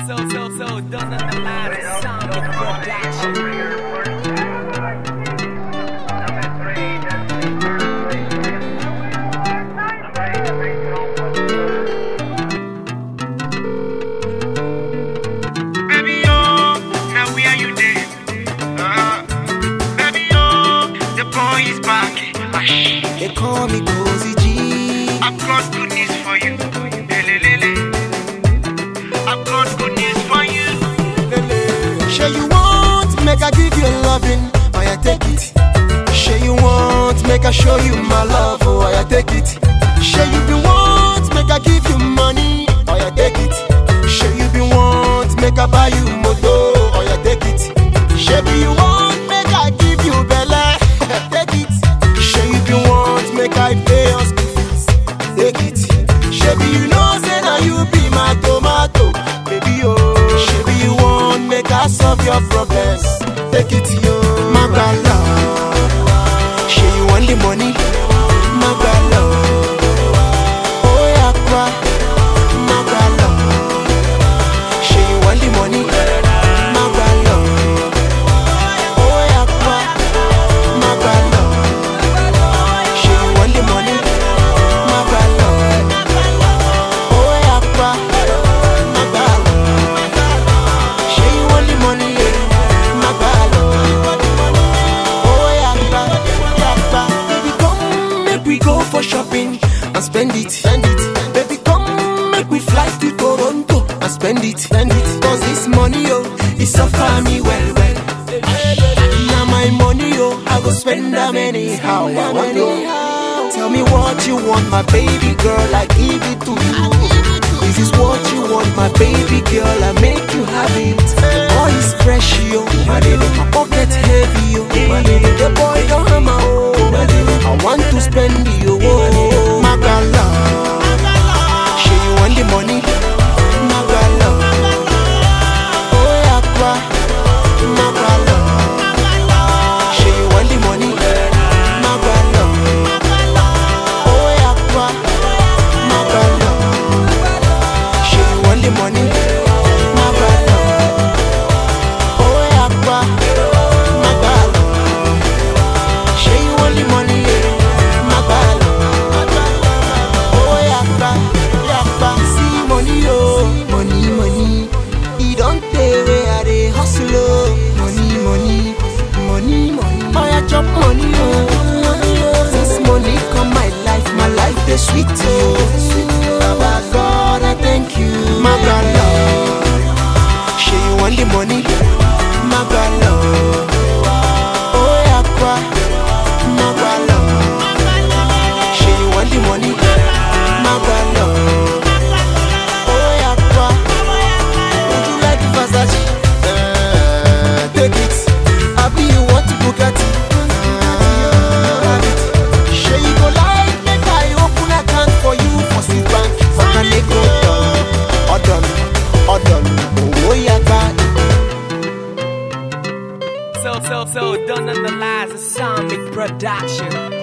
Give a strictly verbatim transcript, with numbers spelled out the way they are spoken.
so, so, so, done analyze the sound of production. Baby, oh, now where you there? Uh, baby, oh, the boy is back. Ash. They call me Cozy G. I've got good news for you. Lelelele. I've got good news for you. Sure you want, make I give you loving, oh yeah, take it. Sure you want, make I show you my love, oh yeah, take it. Sure you be want, make I give you money, oh yeah, take it. Sure you be want, make I buy you moto, oh yeah, take it. Sure be you want, make I give you bella, take it. Sure you be want, make I pay your school fees, take it. Sure be you know, say now you be my tomato, baby oh. Sure be you want, make I solve your problems, take it yo. My bad love, sure you want the money, my bad love. Oh yeah, kwa, my bad love. Sure you want the money, my bad love. Oh yeah, kwa, my bad love. Sure you want the money, my bad love. Oh yeah, kwa, my bad love. Sure you want the money, my bad love. Oh yeah, kwa, yeah, kwa. Baby come, make we go for shopping and spend it, spend it. Baby come, make we fly to Toronto and spend it, spend it. Cause this money oh, it suffer me well well. Now my money oh, I go spend them anyhow I want to. Tell me what you want, my baby girl, I give it to you. This is what you want, my baby girl, I make you have it. The boy is fresh yo, my baby, my pocket heavy yo, my baby, the boy don't hammer oh, my baby, I want to spend you oh, my girl love. Sure you want the money, my girl love. Oh yeah, kwa, my girl love. Sure you want the money, my girl love. Oh yeah, kwa, my girl love. Sure you want the money, my girl love. Oh yeah, kwa, my girl love. Sure you want the money, my girl love. Oh yeah, kwa, yeah, kwa. See money oh, money, money. It don't pay where I dey hustle oh. Money, money, money, money. Oh yeah, chop money oh, money oh. Since money come my life, my life dey sweet oh. Baba God, I thank you, my God love. Sure you want the money, my God love. Oh yeah, kwa, my God love. Sure you want the money, my God love. Oh yeah, kwa, would you like Versace? Uh, take it. Happy you want Bugatti? Uh, have it. Sure you go like make I open account for you for Swiss Bank, for Caneco done, or done, or done. Oh yeah, kwa. So, so, so, done analyze the sound of production.